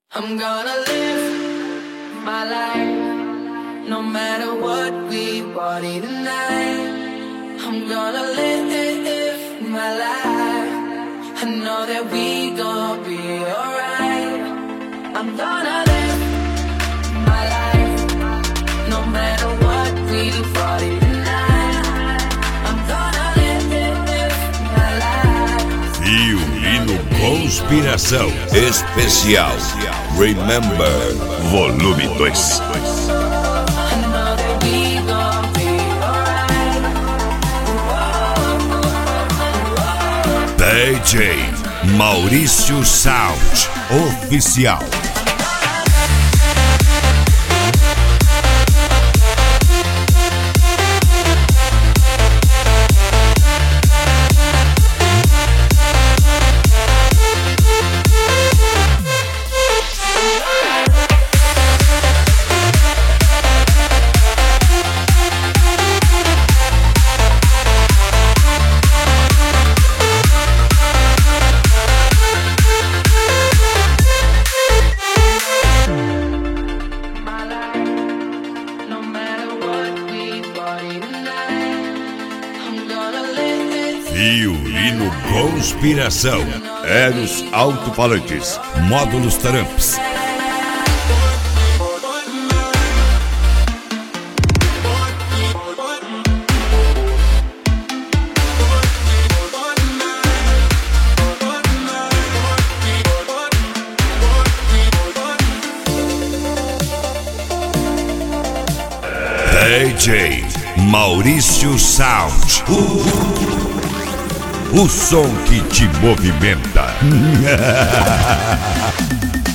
I'm gonna live my life, no matter what we party tonight. I'm gonna live my life, I know that we gon' be alright. I'm gonna live my life, no matter what we party tonight. I'm gonna live my life. Violino Conspiração Especial Remember Volume 2. DJ Maurício Sound Oficial. Violino Conspiração, Eros Alto-Falantes, Módulos Tramps. DJ Maurício Sound. O som que te movimenta.